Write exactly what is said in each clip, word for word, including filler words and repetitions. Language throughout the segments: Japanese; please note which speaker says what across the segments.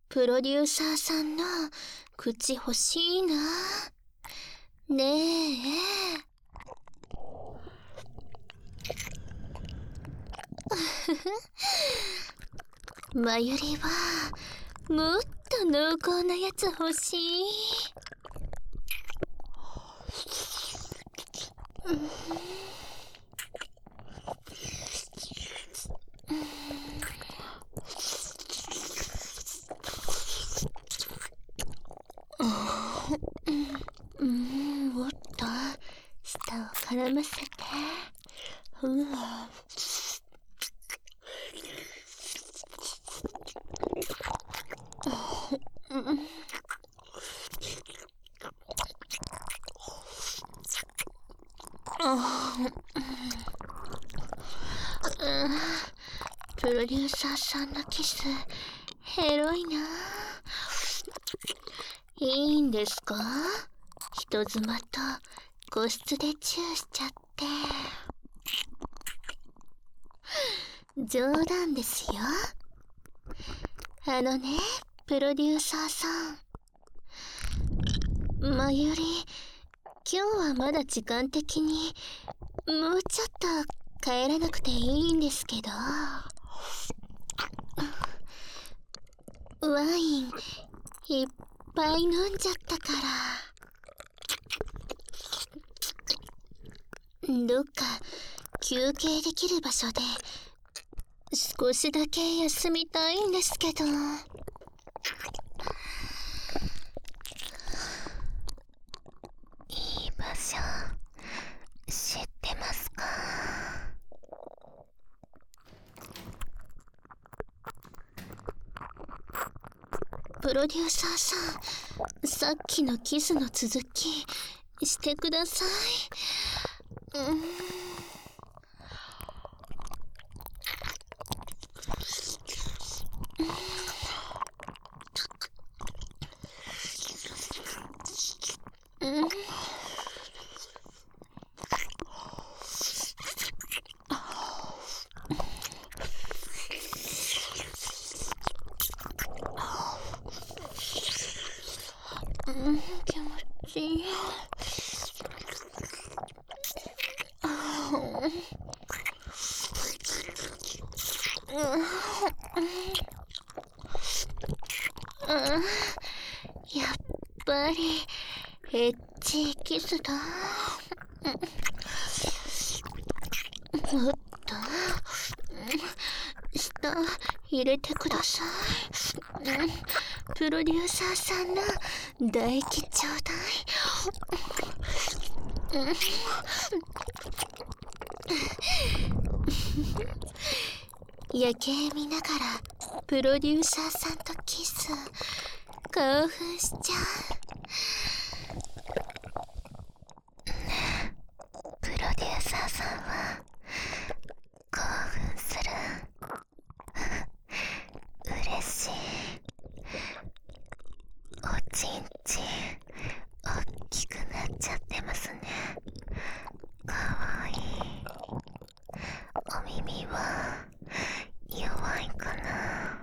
Speaker 1: プロデューサーさんの口欲しいな。ねえ。まゆりはもっと濃厚なやつ欲しい。うん、もっと舌を絡ませて。うわ。プロデューサーさんのキスヘロいな。いいんですか？人妻と個室でチューしちゃって。冗談ですよ。あのね、プロデューサーさん。まゆり、今日はまだ時間的にもうちょっと帰らなくていいんですけど。ワインいっぱい飲んじゃったから。どっか休憩できる場所で少しだけ休みたいんですけど。いい場所知ってますか？プロデューサーさん、さっきのキスの続きしてください。うん。うん。うん、気持ちいい。やっぱりエッチキスだ。もっと舌入れてください。プロデューサーさんの唾液ちょうだい。夜景見ながらプロデューサーさんとキス、興奮しちゃう。プロデューサーさんは興奮する。嬉しい。おちんちん大きくなっちゃってますね。かわいい。お耳は弱いかな。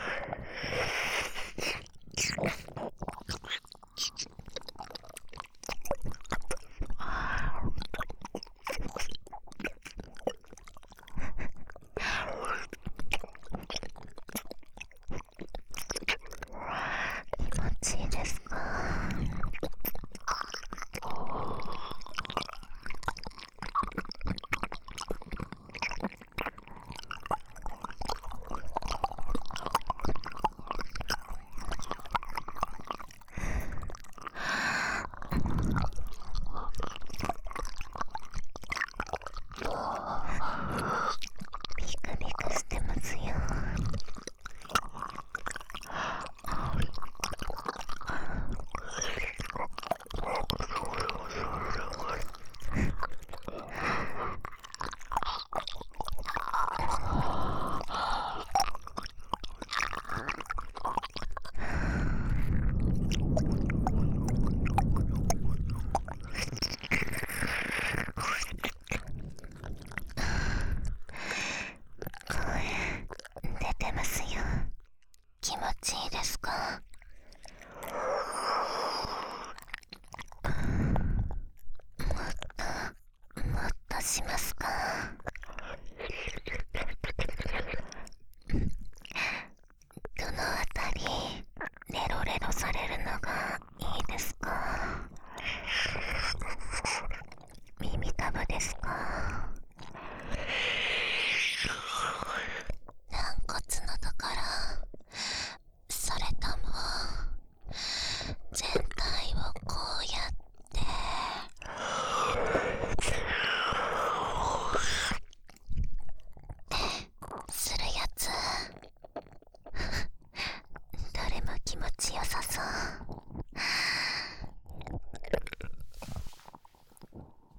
Speaker 1: 気持ちいいですか？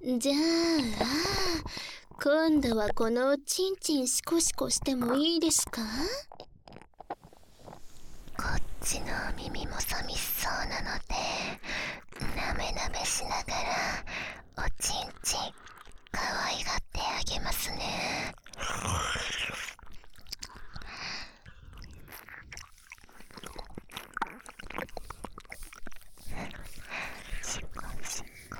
Speaker 1: じゃあ今度はこのおちんちんシコシコしてもいいですか？こっちのお耳も寂しそうなのでなめなめしながらおちんちんかわいがってあげますね。シコシコ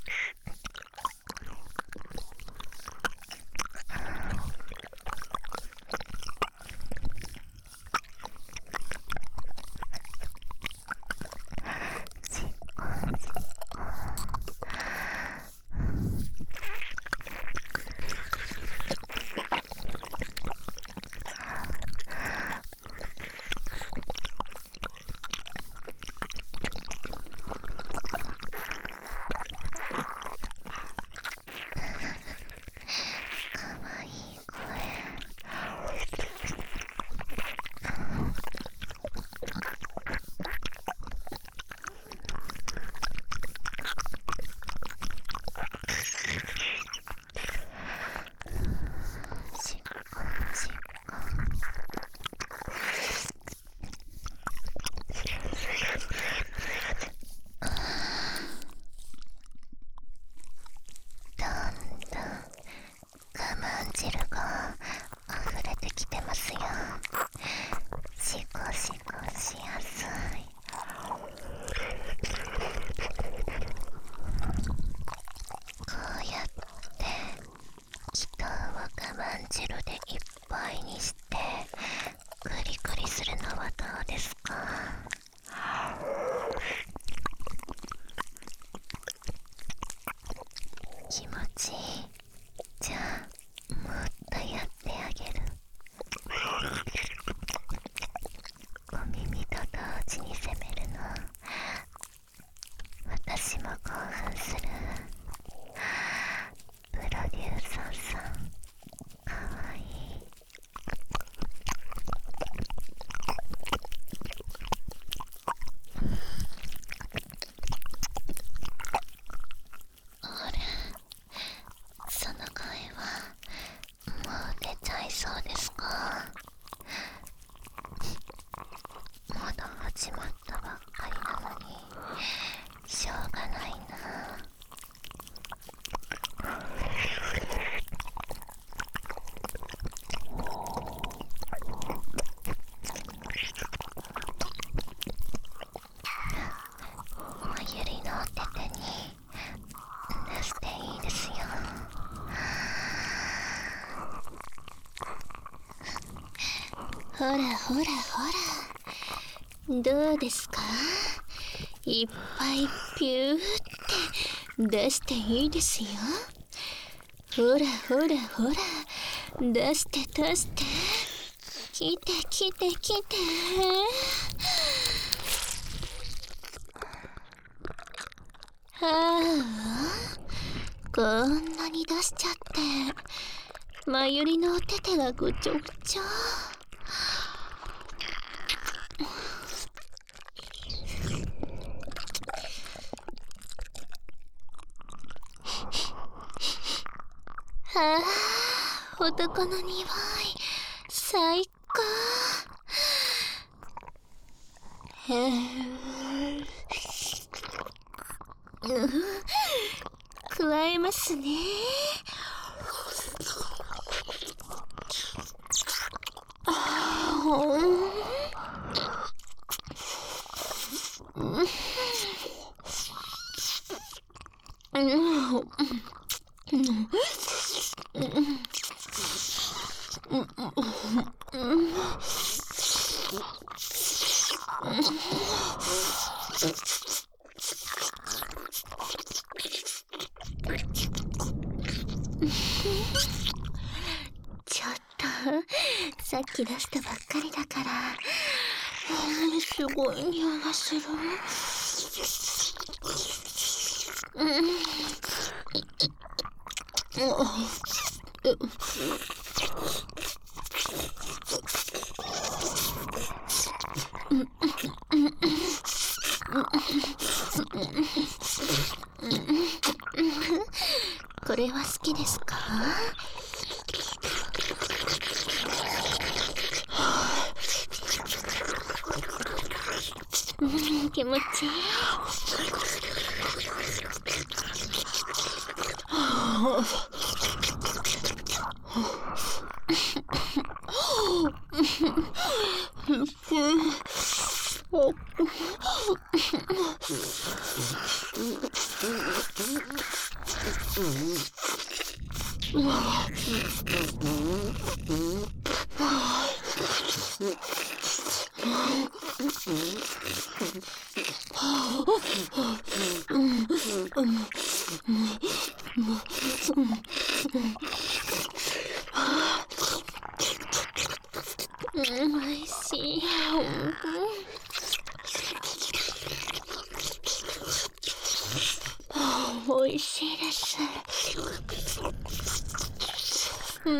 Speaker 1: 汁が溢れてきてますよ。シコシコしやすい。こうやって気筒を我慢汁でいっぱいにしてクリクリするのはどうですか？気持ちいい。じゃあもっとやってあげる。お耳と同時に攻めるの私も興奮する。プロデューサーさんかわいい。あれ、その声はもう出ちゃいそうですか？まだ始まったばっかりなのにしょうがないな。まゆりのお手手に出していいですよ。ほらほらほら、どうですか？いっぱいピューって出していいですよ。ほらほらほら、出して出して、来て来て来て。はあ、こんなに出しちゃってまゆりのお手手がぐちょぐちょ。はあ、男の匂い最高。へえ、うん、加えますね。あー、うんうんうんちょっとさっき出したばっかりだから、うん、すごい匂いがする。うん、 きですか？うん、気持ちいい。うん、おいしい。おいしいです。うん。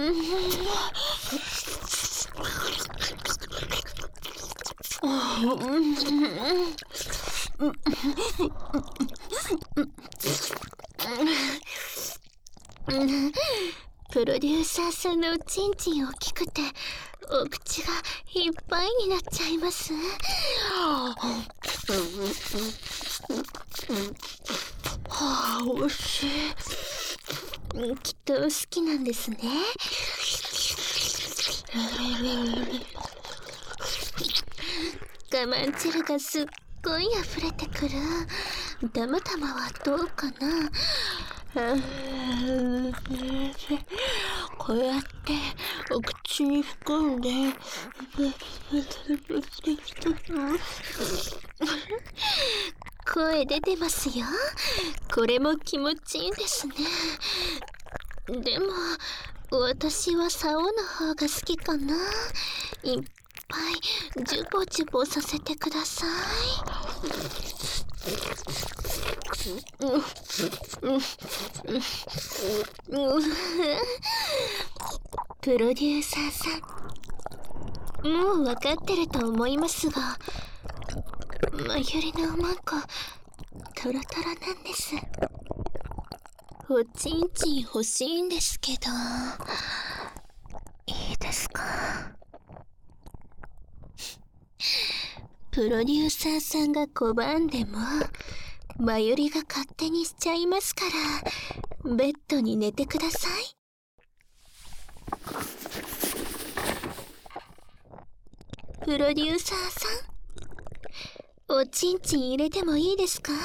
Speaker 1: プロデューサーさんのおちんちん大きくてお口がいっぱいになっちゃいます。はあ、おいしい。きっと好きなんですね。我慢汁がすっごい溢れてくる。たまたまはどうかな。こうやってお口に含んで声出てますよ。これも気持ちいいですね。でも私は竿の方が好きかな。いっぱいジュボジュボさせてください。プロデューサーさん、もう分かってると思いますが、マユリのおまんこトロトロなんです。おちんちん欲しいんですけど、いいですか？プロデューサーさんが拒んでもマユリが勝手にしちゃいますから、ベッドに寝てください。プロデューサーさん、おちんちん入れてもいいですか？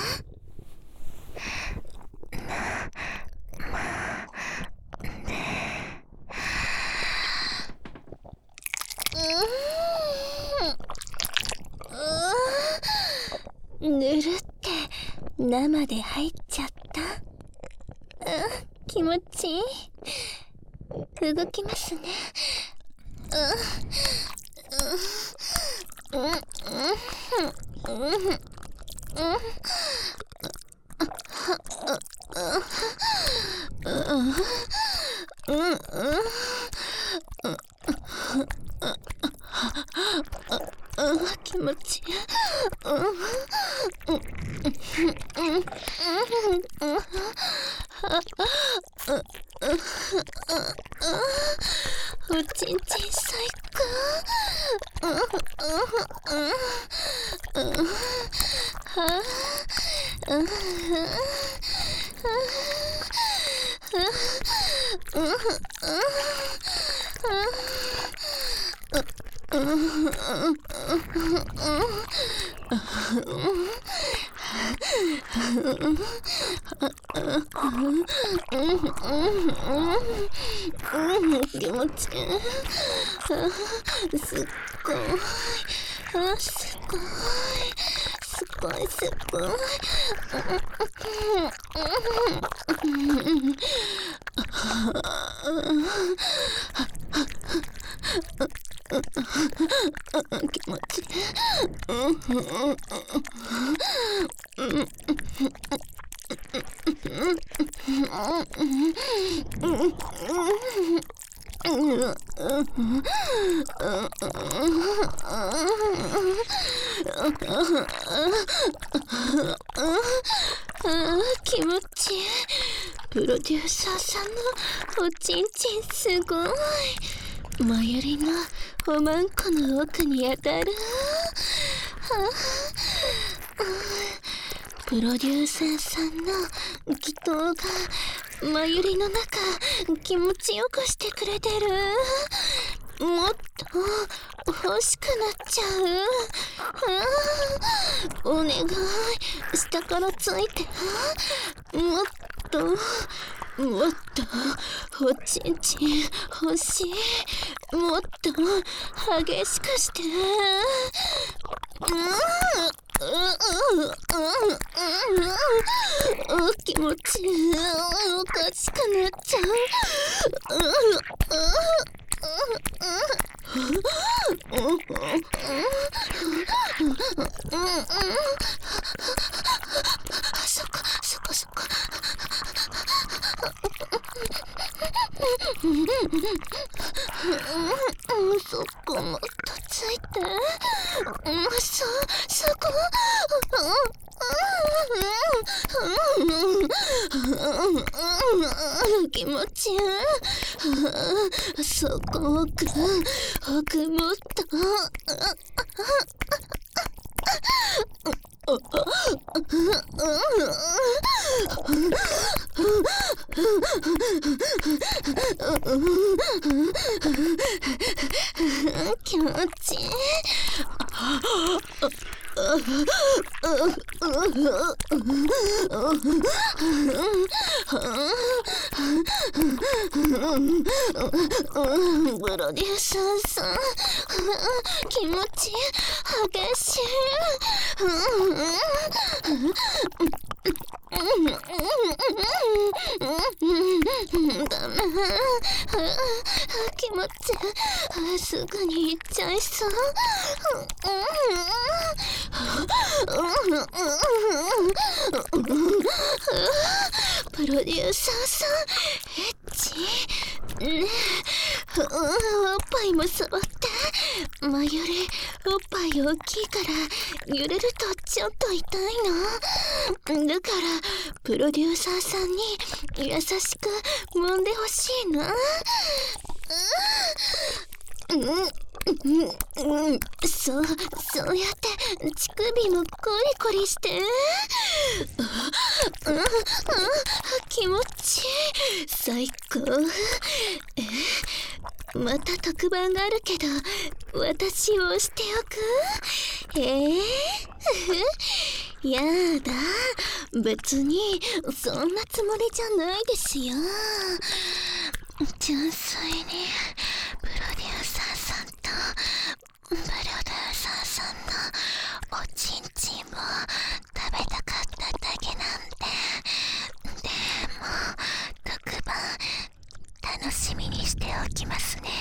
Speaker 1: うーん、ぬるって生で入っちゃった。うん、気持ちいい。動きますね。うん、うん、うん、うん、うん、うん、気持ちいい。おちんちん最高。気持ちいい。すっごい。あ、すごい。すごいすごい。気持ちいい。気持ちいい。 プロデューサーさんのおちんちんすごい。前よりのおまんこの奥に当たる。はあ、プロデューサーさんの祈祷が前よりの中気持ちよくしてくれてる。もっと欲しくなっちゃう。ああ、お願い、下からついて。もっともっとおちんちん欲しい。もっと激しくして。うん、気持ちおかしくなっちゃう。そこそこそこ。そこもっとついて。そそこ。気持ちいい。そこ奥奥もっと。気持ちいい。プロデューサーさん、気持ち激しい。ダメ。気持ちすぐに行っちゃいそう。プロデューサーさん、エッチね。おっぱいも触って。前よりおっぱい大きいから揺れるとちょっと痛いの。だからプロデューサーさんに優しく揉んでほしいな。うんうんうん、そう、そうやって乳首もコリコリして。うんうん、気持ちいい。最高。え、また特番があるけど私を押しておく。えー、やだ、別にそんなつもりじゃないですよ。純粋にプロデューサーさんとプロデューサーさんのおちんちんも食べたかっただけなんで。でも特番楽しみにしておきますね。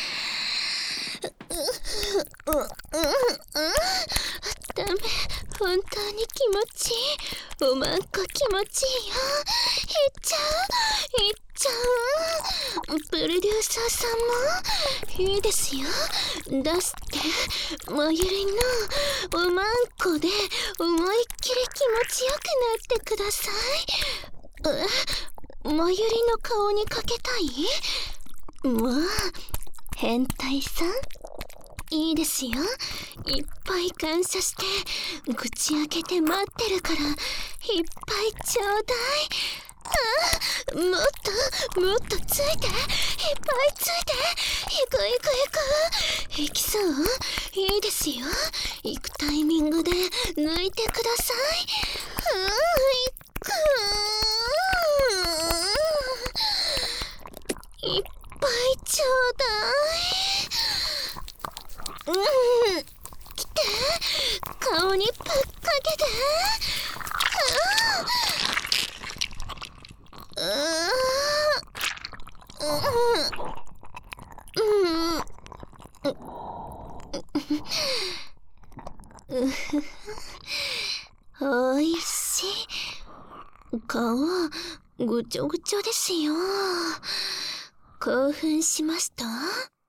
Speaker 1: ダメ、本当に気持ちいい。おまんこ気持ちいいよ。いっちゃういっちゃう。プロデューサーさんもいいですよ。出して前よりのおまんこで思いっきり気持ちよくなってください。え、前よりの顔にかけたい？もう変態さん、いいですよ。いっぱい感謝して口開けて待ってるから、いっぱいちょうだい。あ、もっともっとついて、いっぱいついて。行く行く行く。行きそう？いいですよ。行くタイミングで抜いてください。うん、行く。いっぱいちょうだい。うん、来て、顔にぶっかけて。ああ、うん、おいしい。顔ぐちょぐちょですよ。興奮しました？